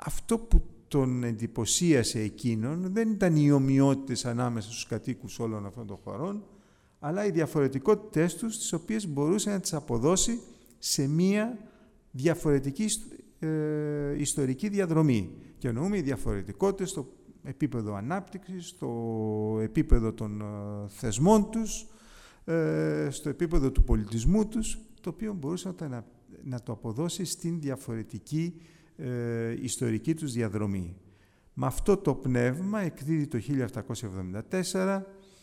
Αυτό που τον εντυπωσίασε εκείνον δεν ήταν οι ομοιότητες ανάμεσα στους κατοίκους όλων αυτών των χωρών, αλλά οι διαφορετικότητες τους, τις οποίες μπορούσε να τις αποδώσει σε μία διαφορετική ιστορική διαδρομή. Και εννοούμε οι διαφορετικότητες στο επίπεδο ανάπτυξης, στο επίπεδο των θεσμών τους, στο επίπεδο του πολιτισμού τους, το οποίο μπορούσε να το αποδώσει στην διαφορετική ιστορική τους διαδρομή. Με αυτό το πνεύμα εκδίδει το 1774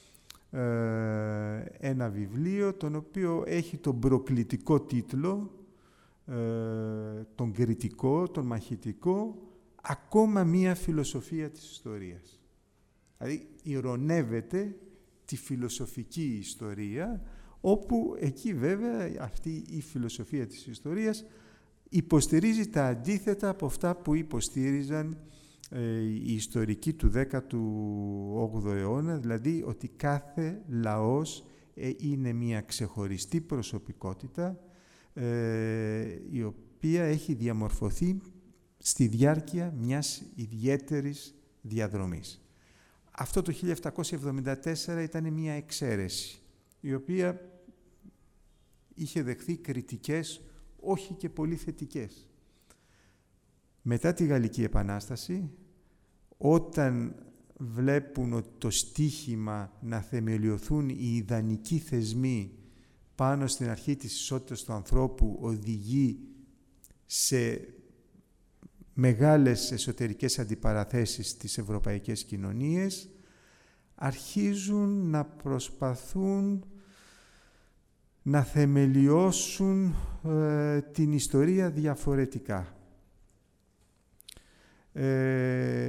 ένα βιβλίο, το οποίο έχει τον προκλητικό τίτλο, τον κριτικό, τον μαχητικό, «Ακόμα μία φιλοσοφία της ιστορίας». Δηλαδή, ειρωνεύεται τη φιλοσοφική ιστορία, όπου εκεί βέβαια αυτή η φιλοσοφία της ιστορίας υποστηρίζει τα αντίθετα από αυτά που υποστήριζαν οι ιστορικοί του 18ου αιώνα, δηλαδή ότι κάθε λαός είναι μια ξεχωριστή προσωπικότητα η οποία έχει διαμορφωθεί στη διάρκεια μιας ιδιαίτερης διαδρομής. Αυτό το 1774 ήταν μια εξαίρεση, η οποία είχε δεχθεί κριτικές, όχι και πολύ θετικές. Μετά τη Γαλλική Επανάσταση, όταν βλέπουν ότι το στίχημα να θεμελιωθούν οι ιδανικοί θεσμοί πάνω στην αρχή της ισότητας του ανθρώπου οδηγεί σε μεγάλες εσωτερικές αντιπαραθέσεις στις ευρωπαϊκές κοινωνίες, αρχίζουν να προσπαθούν να θεμελιώσουν την ιστορία διαφορετικά.